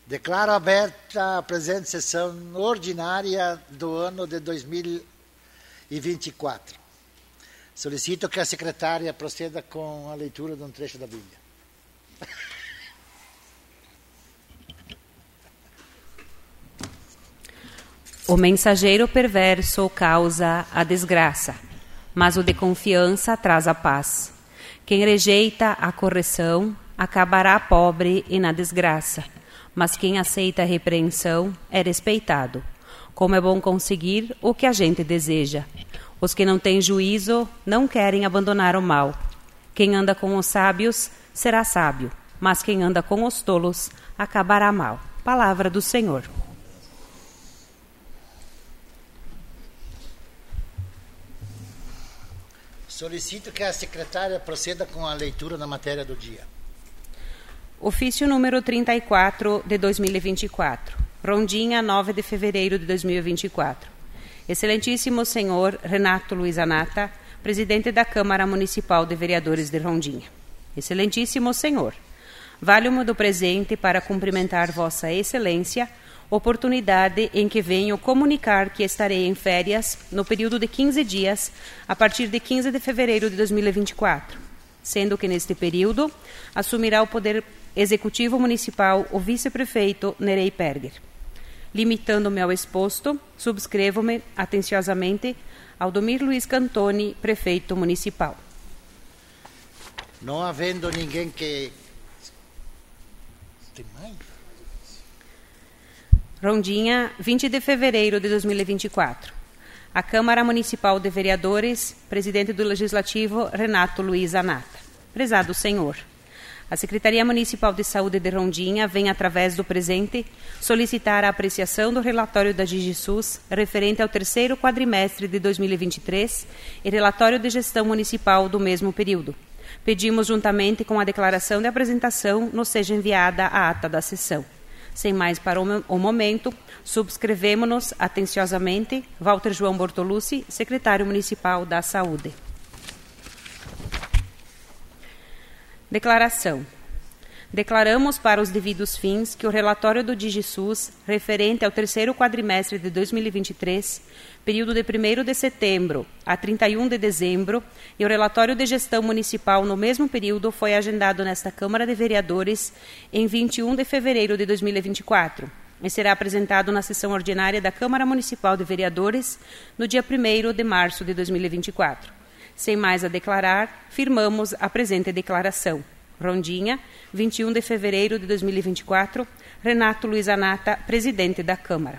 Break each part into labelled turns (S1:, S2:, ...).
S1: Declaro aberta a presente sessão ordinária do ano de 2024. Solicito que a secretária proceda com a leitura de um trecho da Bíblia.
S2: O mensageiro perverso causa a desgraça, mas o de confiança traz a paz. Quem rejeita a correção acabará pobre e na desgraça, mas quem aceita a repreensão é respeitado. Como é bom conseguir o que a gente deseja. Os que não têm juízo não querem abandonar o mal. Quem anda com os sábios será sábio, mas quem anda com os tolos acabará mal. Palavra do Senhor.
S1: Solicito que a secretária proceda com a leitura da matéria do dia.
S2: Ofício número 34 de 2024. Rondinha, 9 de fevereiro de 2024. Excelentíssimo senhor Renato Luiz Anata, presidente da Câmara Municipal de Vereadores de Rondinha. Excelentíssimo senhor, valho-me do presente para cumprimentar vossa excelência, oportunidade em que venho comunicar que estarei em férias no período de 15 dias, a partir de 15 de fevereiro de 2024, sendo que neste período assumirá o Poder Executivo Municipal o vice-prefeito Nerei Perger. Limitando-me ao exposto, subscrevo-me atenciosamente Aldomir Luiz Cantoni, prefeito municipal.
S1: Não havendo ninguém que... Tem mais?
S2: Rondinha, 20 de fevereiro de 2024. A Câmara Municipal de Vereadores, presidente do Legislativo, Renato Luiz Anata. Prezado senhor, a Secretaria Municipal de Saúde de Rondinha vem, através do presente, solicitar a apreciação do relatório da DigiSUS referente ao terceiro quadrimestre de 2023 e relatório de gestão municipal do mesmo período. Pedimos, juntamente com a declaração de apresentação, nos seja enviada a ata da sessão. Sem mais para o momento, subscrevemos-nos atenciosamente Walter João Bortolucci, secretário municipal da Saúde. Declaração. Declaramos para os devidos fins que o relatório do DigiSUS, referente ao terceiro quadrimestre de 2023, período de 1º de setembro a 31 de dezembro, e o relatório de gestão municipal no mesmo período foi agendado nesta Câmara de Vereadores em 21 de fevereiro de 2024 e será apresentado na sessão ordinária da Câmara Municipal de Vereadores no dia 1º de março de 2024. Sem mais a declarar, firmamos a presente declaração. Rondinha, 21 de fevereiro de 2024, Renato Luiz Anata, presidente da Câmara.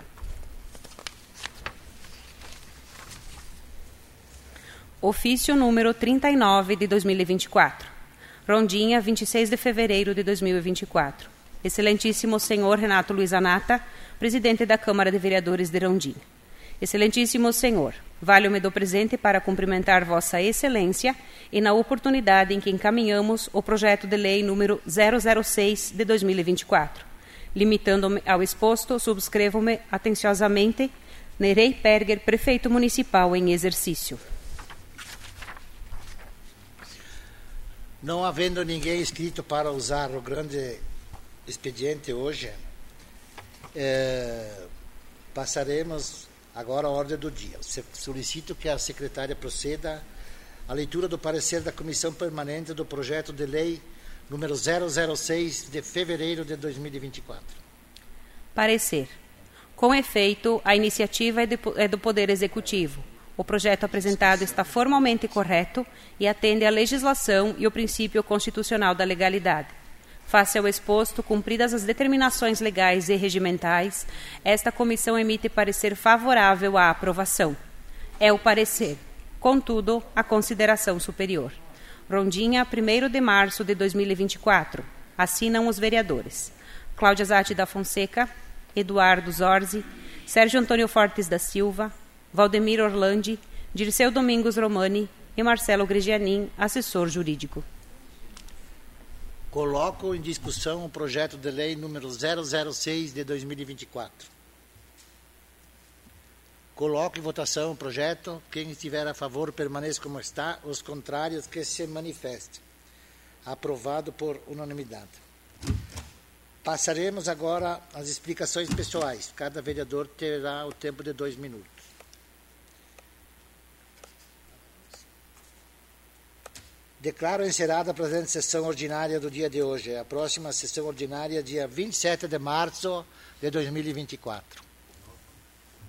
S2: Ofício número 39 de 2024. Rondinha, 26 de fevereiro de 2024. Excelentíssimo senhor Renato Luiz Anata, presidente da Câmara de Vereadores de Rondinha. Excelentíssimo senhor, valho-me do presente para cumprimentar vossa excelência e na oportunidade em que encaminhamos o projeto de lei número 006 de 2024. Limitando-me ao exposto, subscrevo-me atenciosamente Nerei Perger, prefeito municipal em exercício.
S1: Não havendo ninguém inscrito para usar o grande expediente hoje, passaremos agora a ordem do dia. Solicito que a secretária proceda à leitura do parecer da Comissão Permanente do projeto de lei número 006 de fevereiro de 2024.
S2: Parecer. Com efeito, a iniciativa é do Poder Executivo. O projeto apresentado está formalmente correto e atende à legislação e o princípio constitucional da legalidade. Face ao exposto, cumpridas as determinações legais e regimentais, esta comissão emite parecer favorável à aprovação. É o parecer. Contudo, a consideração superior. Rondinha, 1º de março de 2024. Assinam os vereadores: Cláudia Zatti da Fonseca, Eduardo Zorzi, Sérgio Antônio Fortes da Silva, Valdemir Orlandi, Dirceu Domingos Romani e Marcelo Grigianin, assessor jurídico.
S1: Coloco em discussão o projeto de lei número 006 de 2024. Coloco em votação o projeto. Quem estiver a favor, permaneça como está. Os contrários, que se manifestem. Aprovado por unanimidade. Passaremos agora às explicações pessoais. Cada vereador terá o tempo de 2 minutos. Declaro encerrada a presente sessão ordinária do dia de hoje. A próxima sessão ordinária, dia 27 de março de 2024.